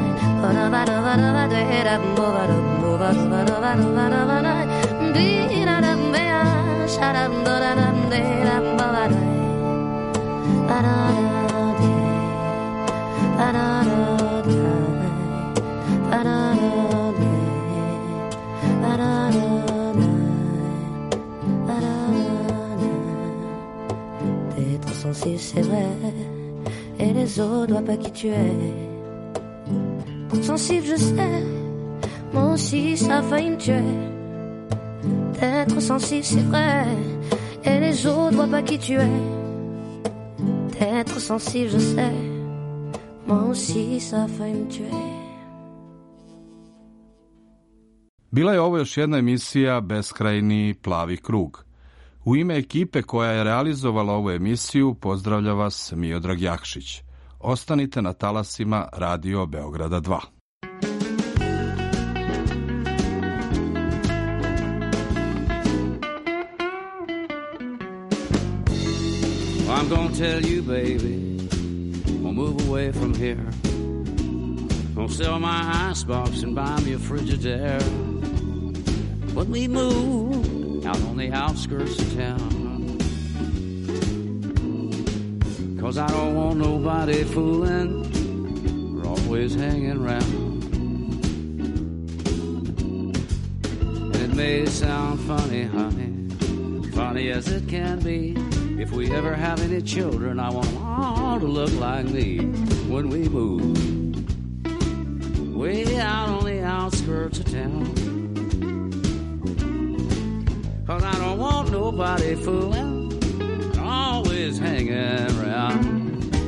t'es trop sensible, c'est vrai, et les autres voient pas qui tu es. Trop sensible, je sais, moi aussi ça a failli me tuer. T'es trop sensible, c'est vrai, et les autres voient pas qui tu es. T'es trop sensible, je sais, moi aussi ça a failli me tuer. Bila je ovo još jedna emisija Beskrajni plavi krug. U ime ekipe koja je realizovala ovu emisiju pozdravlja vas Miodrag Jakšić. Ostanite na talasima Radio Beograda dva. I'm gonna tell you, baby, I'll move away from here. I'll sell my icebox and buy me a Frigidaire. When we move out on the outskirts of town, 'cause I don't want nobody fooling or always hanging around. And it may sound funny, honey, funny as it can be. If we ever have any children, I want them all to look like me when we move way out on the outskirts of town. 'Cause I don't want nobody fooling, always hanging around.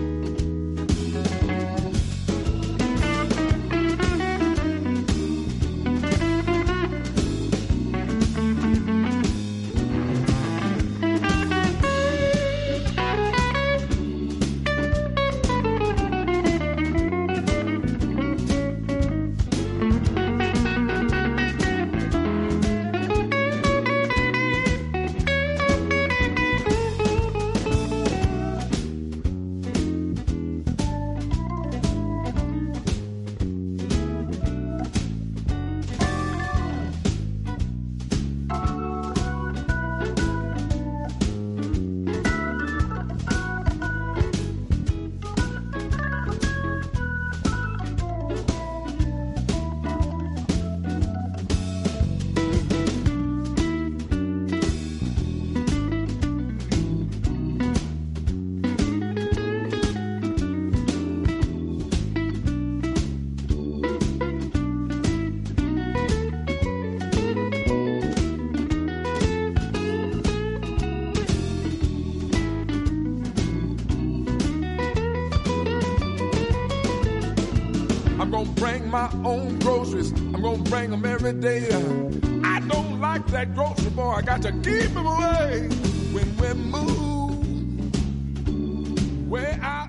Bring my own groceries, I'm gonna bring them every day. I don't like that grocery boy, I got to keep him away. When we move way out